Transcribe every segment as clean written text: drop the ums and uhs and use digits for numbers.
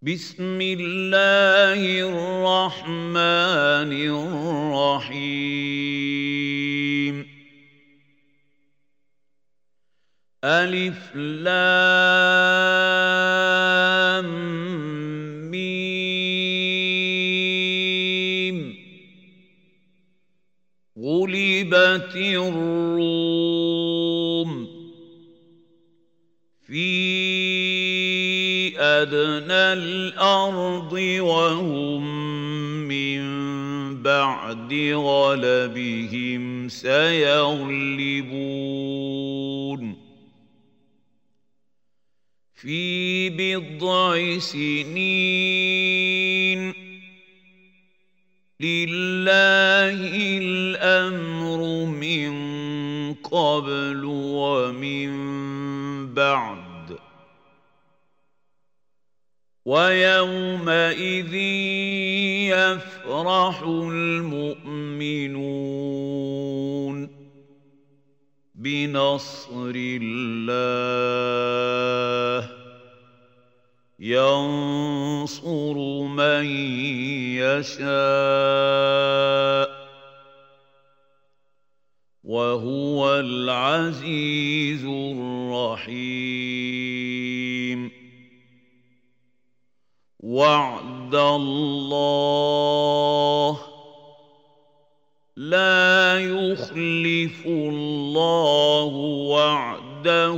بسم الله الرحمن الرحيم ألف لام ميم غلبت الروم في أدنى الأرض وهم من بعد غلبهم سيغلبون في بضع سنين لله الأمر من قبل ومن بعد ويومئذ يفرح المؤمنون بنصر الله ينصر من يشاء وهو العزيز الرحيم وعد الله لا يخلف الله وعده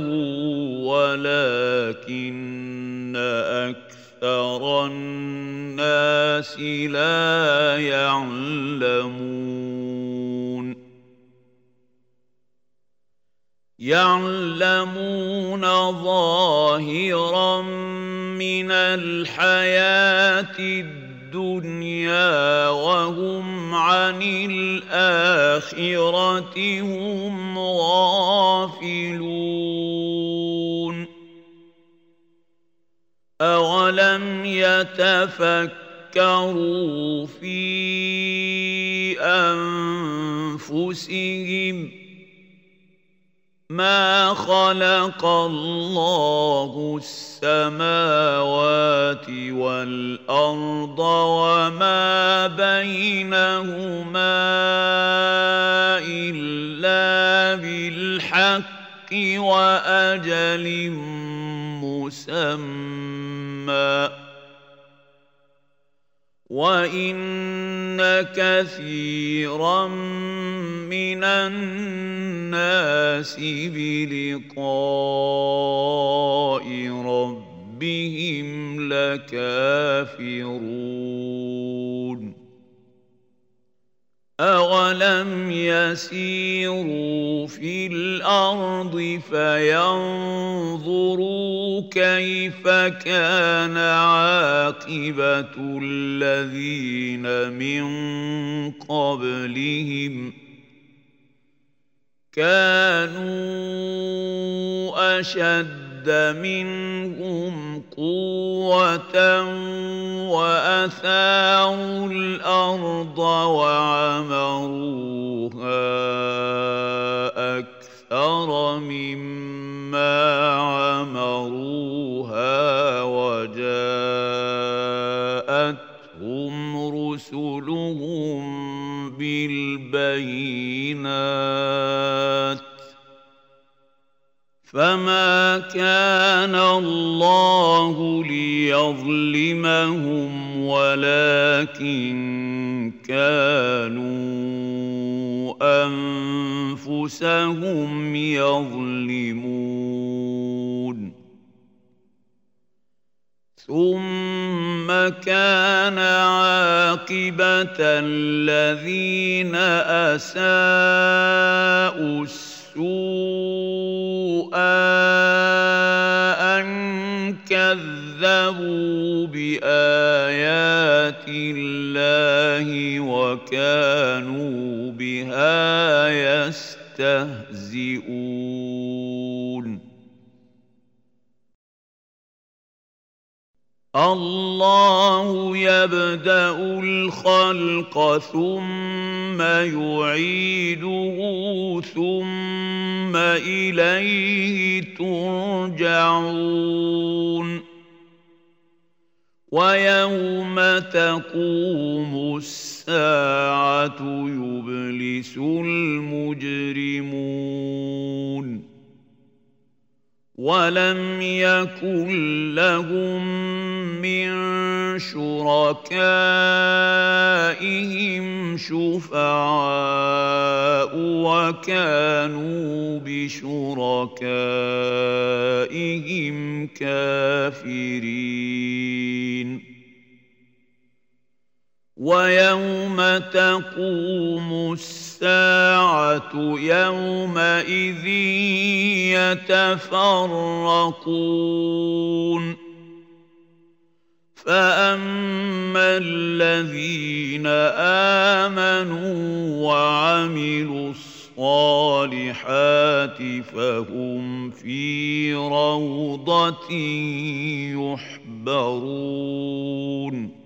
ولكن أكثر الناس لا يعلمون ظاهرا من الحياة الدنيا وهم عن الآخرة هم غافلون أولم يتفكروا في أنفسهم ما خلق الله السماوات والأرض وما بينهما إلا بالحق وأجل مسمى وإن كثيرا من الناس بلقاء ربهم لكافرون أولم يسيروا في الأرض فينظروا كيف كان عاقبة الذين من قبلهم كانوا أشد منهم قوة وأثاروا الأرض وعمروها أكثر مما عمروها وجاءتهم رسلهم بالبينات فما كان الله ليظلمهم ولكن كانوا أنفسهم يظلمون ثم كان عاقبة الذين أساءوا السوء أن كذبوا بآيات الله وكانوا بها يستهزئون الله يبدأ الخلق ثم يعيده ثم إليه ترجعون ويوم تقوم الساعة يبلس المجرمون ولم يكن لهم من شركائهم شفعاء وكانوا بشركائهم كافرين ويوم تقوم الساعة يومئذ يتفرقون فأما الذين آمنوا وعملوا الصالحات فهم في روضة يحبرون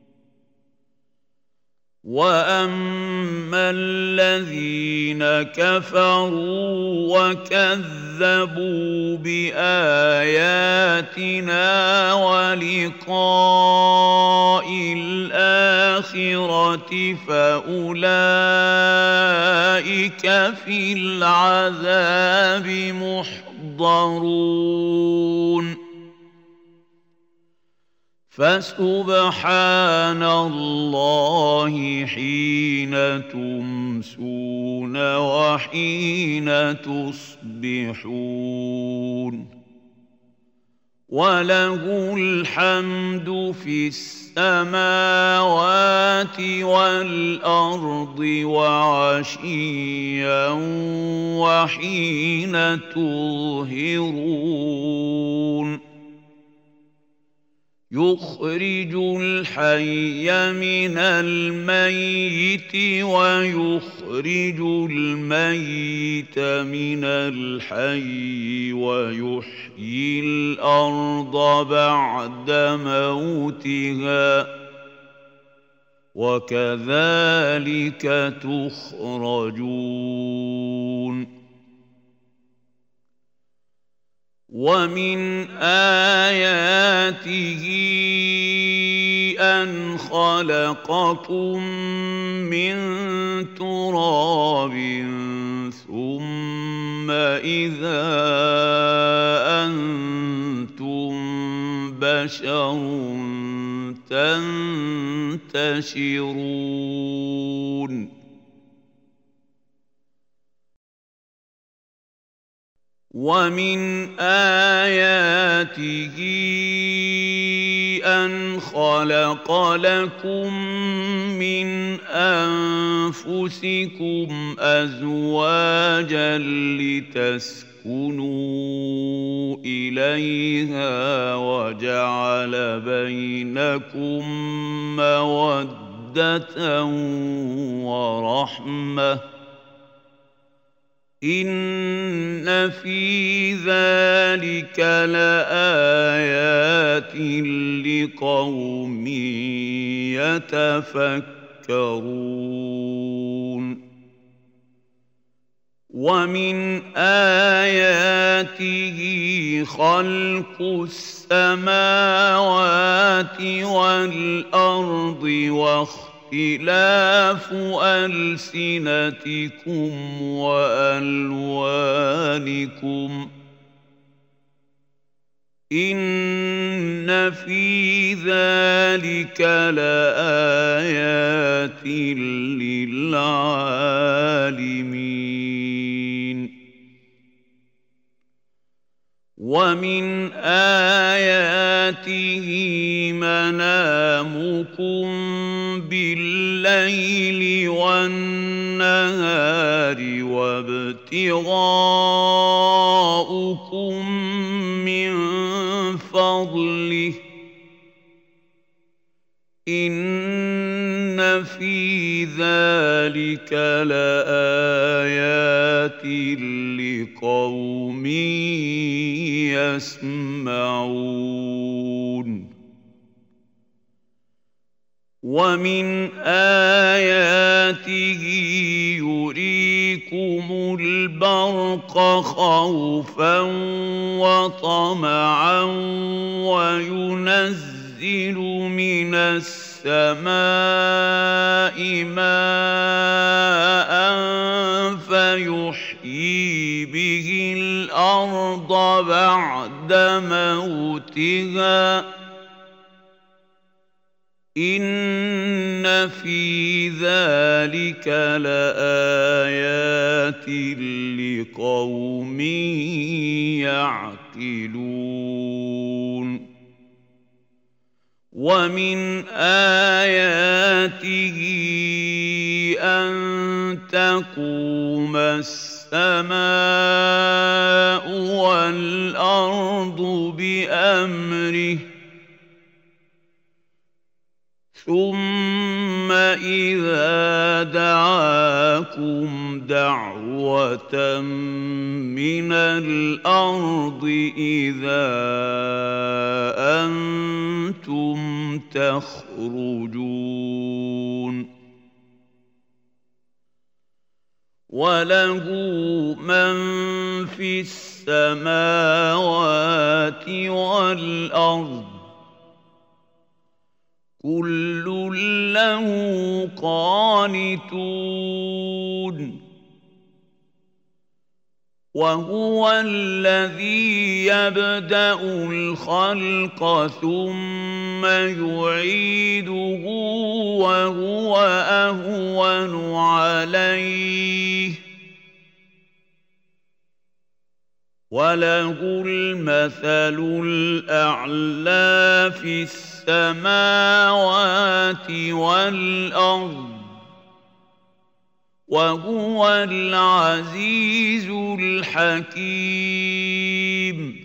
وأما الذين كفروا وكذبوا بآياتنا ولقاء الآخرة فأولئك في العذاب محضرون فسبحان الله حين تمسون وحين تصبحون وله الحمد في السماوات والأرض وعشيا وحين تظهرون يخرج الحي من الميت ويخرج الميت من الحي ويحيي الأرض بعد موتها وكذلك تخرجون ومن آياته أن خلقكم من تراب ثم إذا أنتم بشر تنتشرون ومن آياته أن خلق لكم من أنفسكم أزواجا لتسكنوا إليها وجعل بينكم مودة ورحمة إن في ذلك لآيات لقوم يتفكرون ومن آياته خلق السماوات والأرض واختلاف ألسنتكم وألوانكم إن في ذلك لآيات للعالمين ومن آياته منامكم بالليل والنهار وابتغاؤكم من فضله إن في ذلك لآيات لقوم يسمعون ومن آياته يريكم البرق خوفا وطمعا وينزل ينزل من السماء ماء فيحيي به الأرض بعد موتها إن في ذلك لآيات لقوم يعقلون ومن آياته أن تقوم السماء والأرض بأمره ثم إذا دعاكم دعوة من الأرض إذا أنتم تخرجون وله من في السماوات والأرض كل له قانتون وهو الذي يبدأ الخلق ثم يعيده وهو أهون عليه وله المثل الأعلى في السماوات والأرض وهو العزيز الحكيم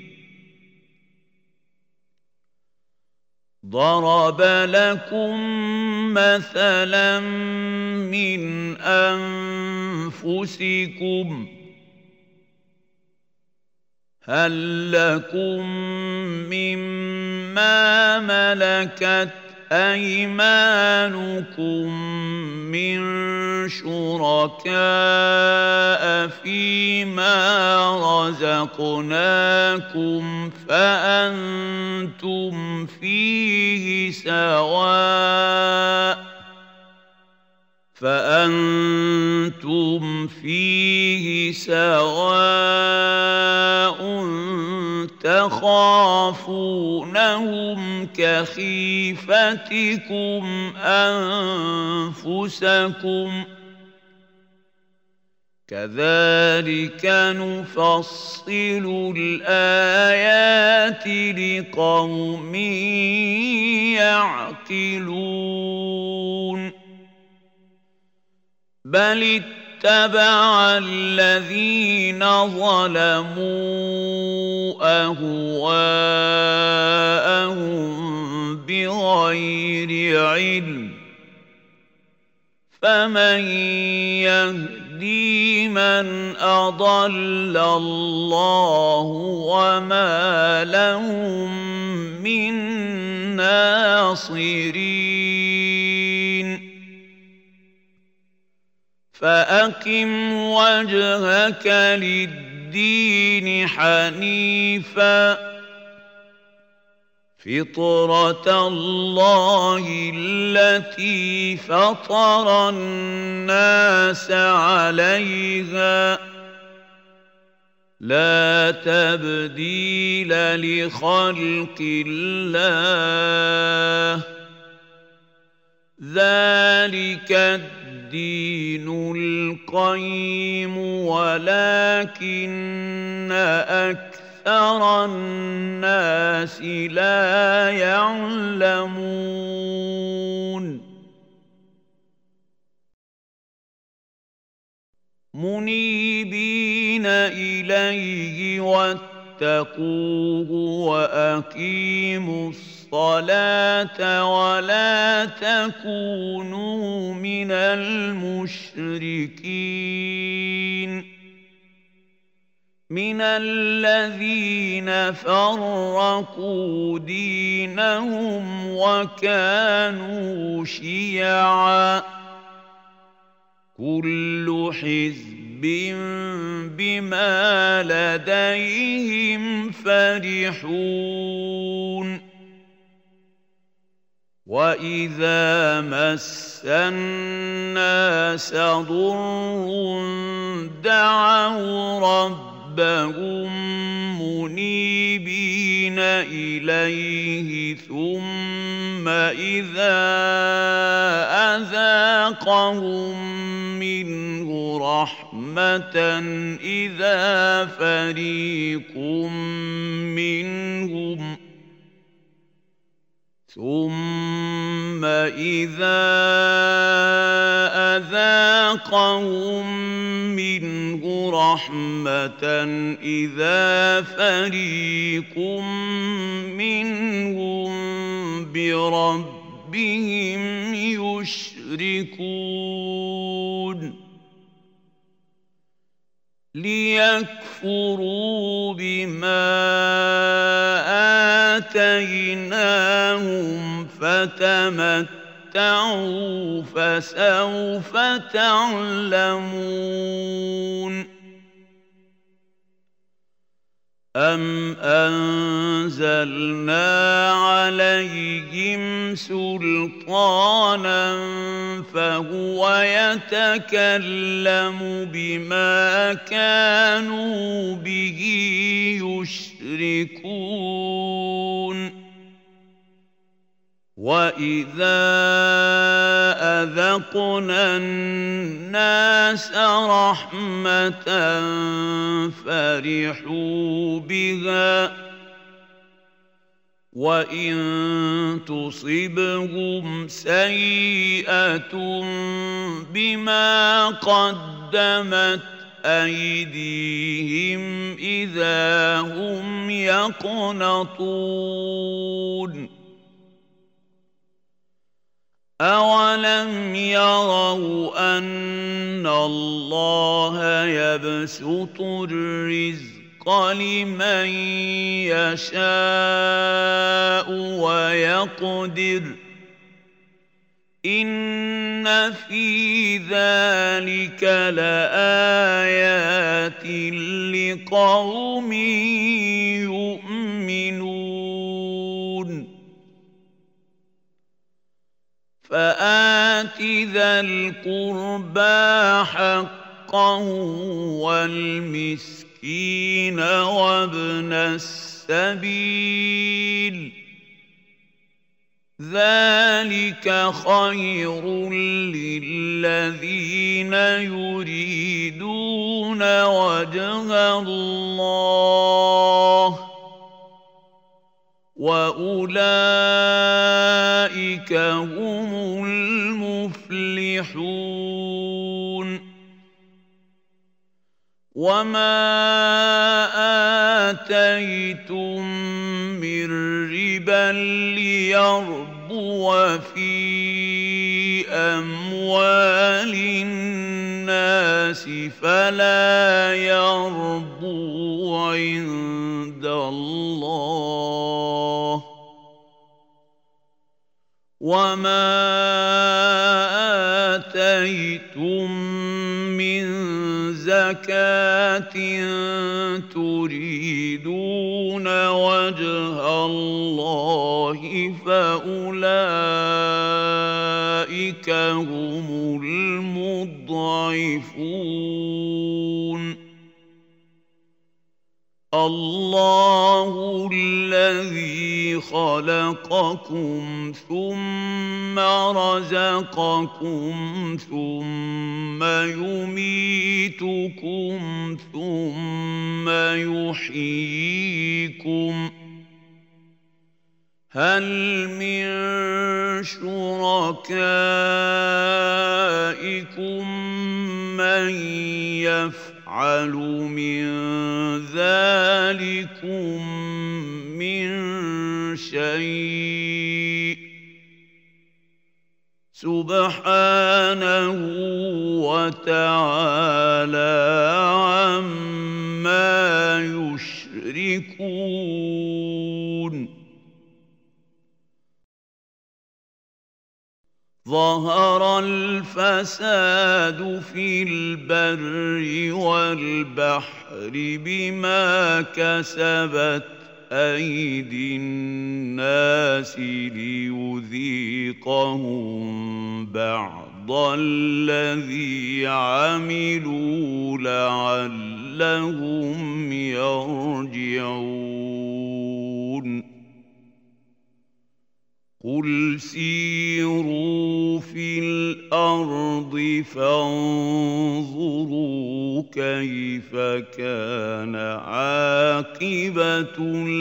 ضرب لكم مثلا من أنفسكم هل لكم مما ملكت أيمانكم من شركاء فيما رزقناكم فأنتم فيه سواء تخافونهم كخيفتكم أنفسكم كذلك نفصل الآيات لقوم يعقلون بل اتبع الذين ظلموا أهواءهم بغير علم فمن يهدي من أضل الله وما لهم من ناصرين فأقم وجهك للدين حنيفا فطرة الله التي فطر الناس عليها لا تبديل لخلق الله ذلك الدين القيم ولكن أكثر الناس لا يعلمون منيبين إليه واتقوه وأقيموا الصلاة ولا تكونوا من المشركين من الذين فرقوا دينهم وكانوا شيعا كل حزب بما لديهم فرحون وَإِذَا مَسَّ النَّاسَ ضُرٌّ دَعَوْا رَبَّهُم مُّنِيبِينَ إِلَيْهِ ثُمَّ إِذَا أَذَاقَهُم مِّنْهُ رَحْمَةً إِذَا فَرِيقٌ منهم بربهم يشركون ليكفروا بما آتيناهم فتمتعوا فسوف تعلمون أَمْ أَنزَلْنَا عَلَيْهِمْ سُلْطَانًا فَهُوَ يَتَكَلَّمُ بِمَا كَانُوا بِهِ يُشْرِكُونَ وَإِذَا أَذَقْنَا النَّاسَ رَحْمَةً فَرِحُوا بِهَا وَإِن تُصِبْهُمْ سَيِّئَةٌ بِمَا قَدَّمَتْ أَيْدِيهِمْ إِذَا هُمْ يَقْنَطُونَ أَوَلَمْ يَرَوْا أَنَّ اللَّهَ يَبْسُطُ الرِّزْقَ لِمَن يَشَاءُ وَيَقْدِرُ إِنَّ فِي ذَلِكَ لَآيَاتٍ لِقَوْمٍ يُؤْمِنُونَ فآت ذا القربى حقه والمسكين وابن السبيل ذلك خير للذين يريدون وجه الله وأولئك هم المفلحون وما آتيتم من ربا ليربو في أموال الناس فلا يربو عند الله وما آتيتم من زكاة تريدون وجه الله فأولئك هم المضعفون الله الذي خلقكم ثم رزقكم ثم يميتكم ثم يحييكم هل من شركائكم من يفعل من ذلكم من شيء سبحانه وتعالى عما يشركون ظهر الفساد في البر والبحر بما كسبت أيدي الناس ليذيقهم بعض الذي عملوا لعلهم يرجعون قل سيروا في الأرض فانظروا كيف كان عاقبة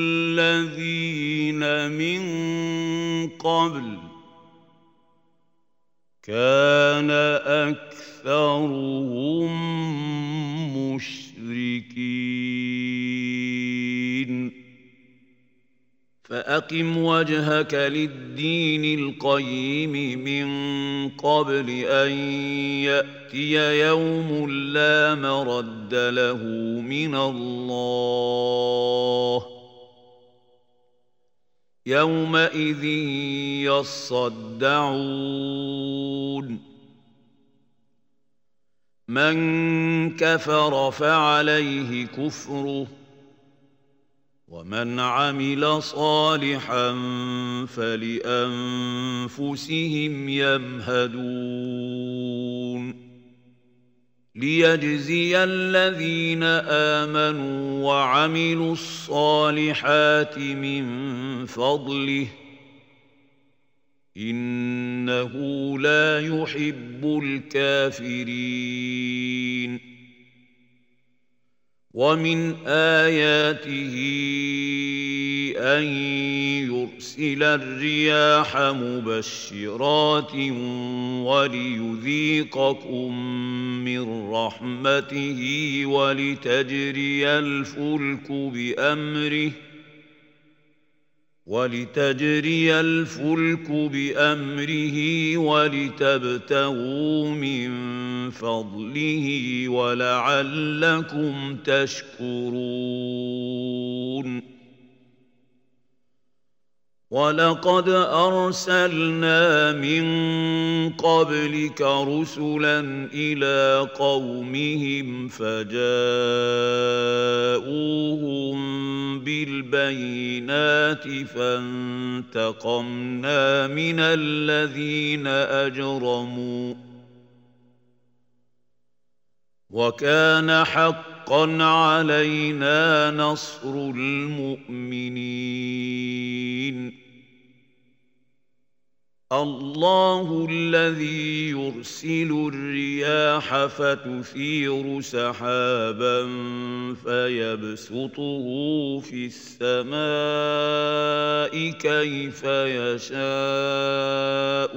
الذين من قبل كان أكثرهم مشركين فأقم وجهك للدين القيم من قبل أن يأتي يوم لا مرد له من الله يومئذ يصدعون من كفر فعليه كفره ومن عمل صالحا فلأنفسهم يمهدون ليجزي الذين آمنوا وعملوا الصالحات من فضله إنه لا يحب الكافرين ومن آياته أن يرسل الرياح مبشرات وليذيقكم من رحمته ولتجري الفلك بأمره ولتبتغوا من فضله ولعلكم تشكرون ولقد أرسلنا من قبلك رسلا إلى قومهم فجاءوهم بالبينات فانتقمنا من الذين أجرموا وكان حقا علينا نصر المؤمنين الله الذي يرسل الرياح فتثير سحابا فيبسطه في السماء كيف يشاء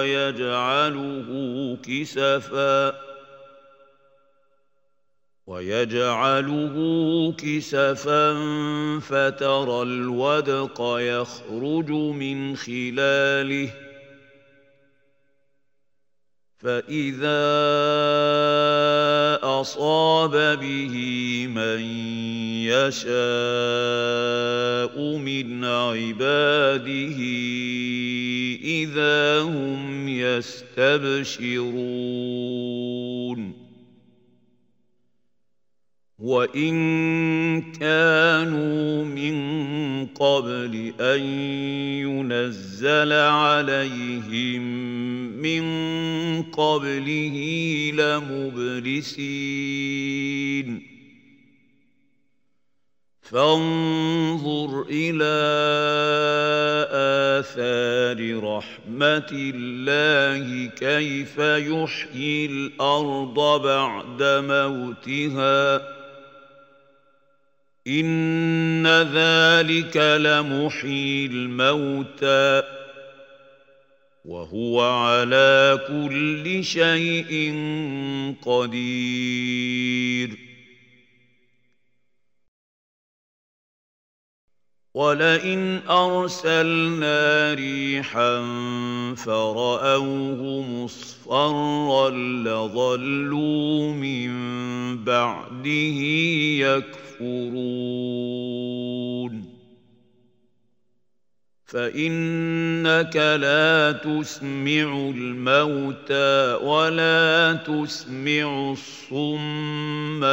ويجعله كسفا فترى الودق يخرج من خلاله فإذا أصاب به من يشاء من عباده إذا هم يستبشرون وإن كانوا من قبل أن ينزل عليهم من قبله لمبلسين فانظر إلى آثار رحمة الله كيف يحيي الأرض بعد موتها إن ذلك لمحيي الموتى وهو على كل شيء قدير ولئن أرسلنا ريحا فرأوه مصفرا لظلوا من بعده يكفرون فإنك لا تسمع الموتى ولا تسمع الصم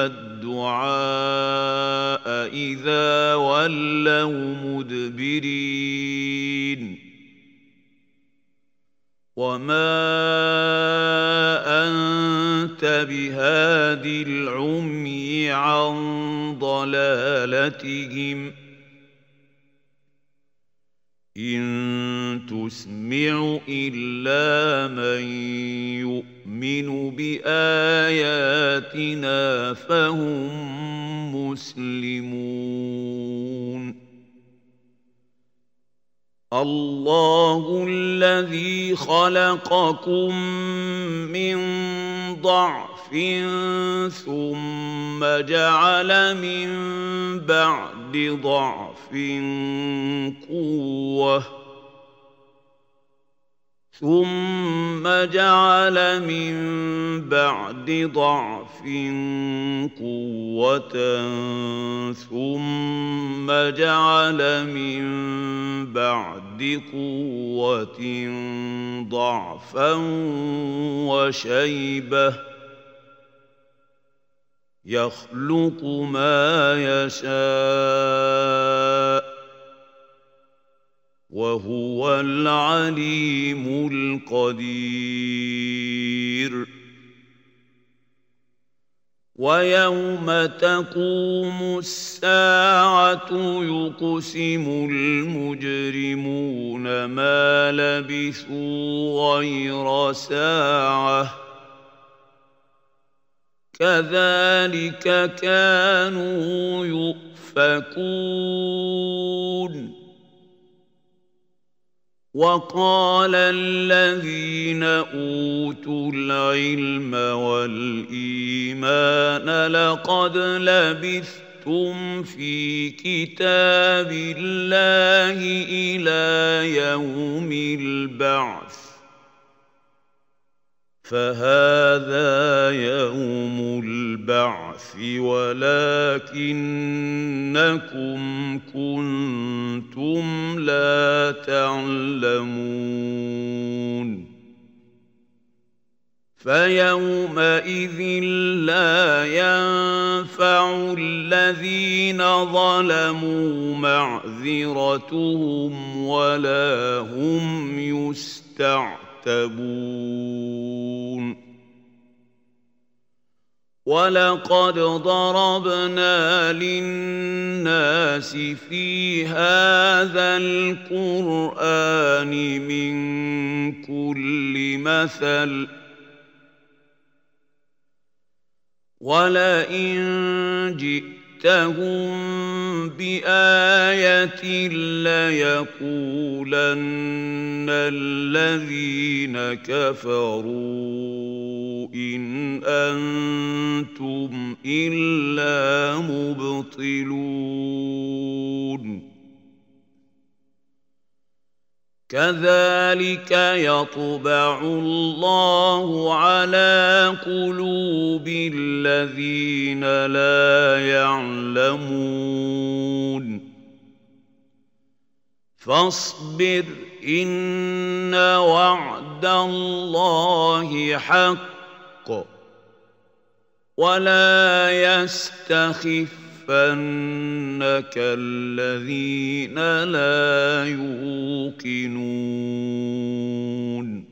الدعاء إذا ولوا مدبرين وما أنت بهاد العمي عن ضلالتهم إن تسمع إلا من يؤمن بآياتنا فهم مسلمون الله الذي خلقكم من ضعف ثم جعل من بعد ضعف قوة ثم جعل من بعد ضعف قوة ثم جعل من بعد قوة ضعفا وشيبة يخلق ما يشاء وهو العليم القدير ويوم تقوم الساعة يقسم المجرمون ما لبثوا غير ساعة كذلك كانوا يؤفكون وقال الذين أوتوا العلم والإيمان لقد لبثتم في كتاب الله إلى يوم البعث فهذا يوم البعث ولكنكم كنتم لا تعلمون فيومئذ لا ينفع الذين ظلموا معذرتهم ولا هم يستعتبون ولقد ضربنا للناس في هذا القرآن من كل مثل ولئن جئتهم بآية ليقولن الذين كفروا إن أنتم إلا مبطلون كذلك يطبع الله على قلوب الذين لا يعلمون فاصبر إن وعد الله حق ولا يستخفنك الذين لا يوقنون